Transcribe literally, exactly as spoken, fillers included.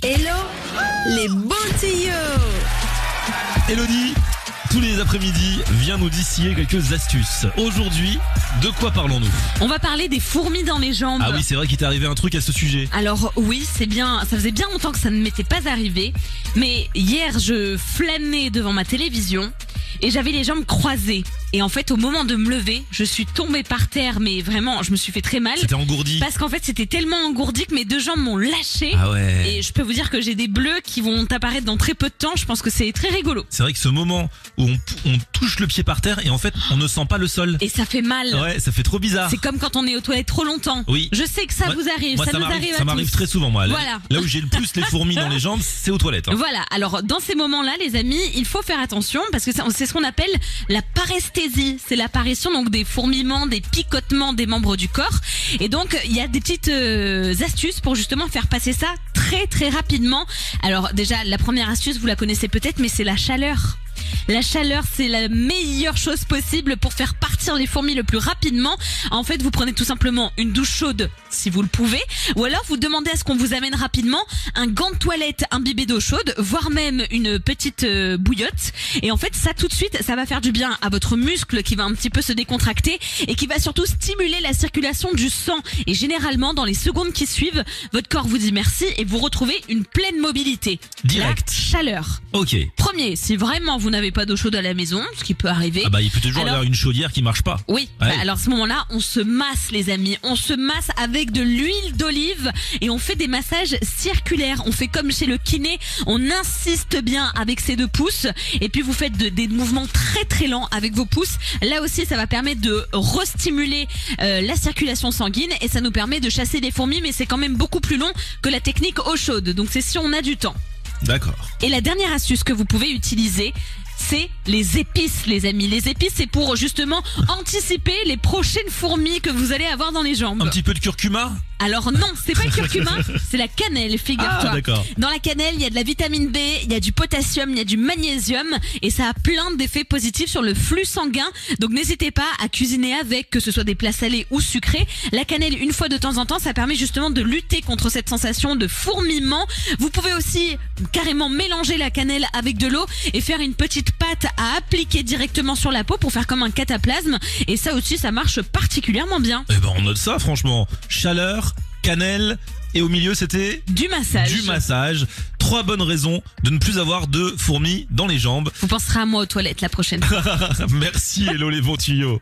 Hello, les bons tuyaux. Elodie, tous les après-midi, viens nous distiller quelques astuces. Aujourd'hui, de quoi parlons-nous? On va parler des fourmis dans les jambes. Ah oui, c'est vrai qu'il t'est arrivé un truc à ce sujet. Alors oui, c'est bien, ça faisait bien longtemps que ça ne m'était pas arrivé, mais hier je flânais devant ma télévision et j'avais les jambes croisées. Et en fait, au moment de me lever, je suis tombée par terre, mais vraiment, je me suis fait très mal. C'était engourdi. Parce qu'en fait, c'était tellement engourdi que mes deux jambes m'ont lâché. Ah ouais. Et je peux vous dire que j'ai des bleus qui vont apparaître dans très peu de temps. Je pense que c'est très rigolo. C'est vrai que ce moment où on, on touche le pied par terre et en fait, on ne sent pas le sol. Et ça fait mal. Ouais, ça fait trop bizarre. C'est comme quand on est aux toilettes trop longtemps. Oui. Je sais que ça Moi- vous arrive. Moi, ça, ça nous m'arrive, arrive à ça m'arrive tous. très souvent, moi. Là- Voilà. Là où j'ai le plus les fourmis dans les jambes, c'est aux toilettes. hein. Voilà, alors dans ces moments-là, les amis, il faut faire attention parce que c'est c'est ce qu'on appelle la paresthésie. C'est l'apparition donc des fourmillements, des picotements des membres du corps. Et donc, il y a des petites euh, astuces pour justement faire passer ça très très rapidement. Alors déjà, la première astuce, vous la connaissez peut-être, mais c'est la chaleur. La chaleur, c'est la meilleure chose possible pour faire partir les fourmis le plus rapidement. En fait, vous prenez tout simplement une douche chaude si vous le pouvez, ou alors vous demandez à ce qu'on vous amène rapidement un gant de toilette imbibé d'eau chaude, voire même une petite euh, bouillotte. Et en fait, ça tout de suite, ça va faire du bien à votre muscle qui va un petit peu se décontracter et qui va surtout stimuler la circulation du sang. Et généralement, dans les secondes qui suivent, votre corps vous dit merci et vous retrouvez une pleine mobilité. Direct. La chaleur. Ok. Premier, si vraiment vous n'avez pas d'eau chaude à la maison, ce qui peut arriver. Ah bah, il peut toujours y Alors- avoir une chaudière qui marche pas. Oui, Ouais. bah alors à ce moment-là, on se masse les amis, on se masse avec de l'huile d'olive et on fait des massages circulaires, on fait comme chez le kiné, on insiste bien avec ses deux pouces et puis vous faites de- des mouvements très très lents avec vos pouces. Là aussi, ça va permettre de restimuler euh, la circulation sanguine et ça nous permet de chasser des fourmis, mais c'est quand même beaucoup plus long que la technique eau chaude, donc c'est si on a du temps. D'accord. Et la dernière astuce que vous pouvez utiliser, c'est les épices, les amis. Les épices, c'est pour justement anticiper les prochaines fourmis que vous allez avoir dans les jambes. Un petit peu de curcuma? Alors non, c'est pas le curcuma, c'est la cannelle, figure-toi. Ah, d'accord. Dans la cannelle, il y a de la vitamine B, il y a du potassium, il y a du magnésium et ça a plein d'effets positifs sur le flux sanguin. Donc n'hésitez pas à cuisiner avec, que ce soit des plats salés ou sucrés. La cannelle, une fois de temps en temps, ça permet justement de lutter contre cette sensation de fourmillement. Vous pouvez aussi carrément mélanger la cannelle avec de l'eau et faire une petite pâte à appliquer directement sur la peau pour faire comme un cataplasme. Et ça aussi, ça marche particulièrement bien. Eh ben, on note ça, franchement. Chaleur, cannelle, et au milieu, c'était Du massage. du massage. Trois bonnes raisons de ne plus avoir de fourmis dans les jambes. Vous penserez à moi aux toilettes la prochaine fois. Merci, hello les bons tuyaux.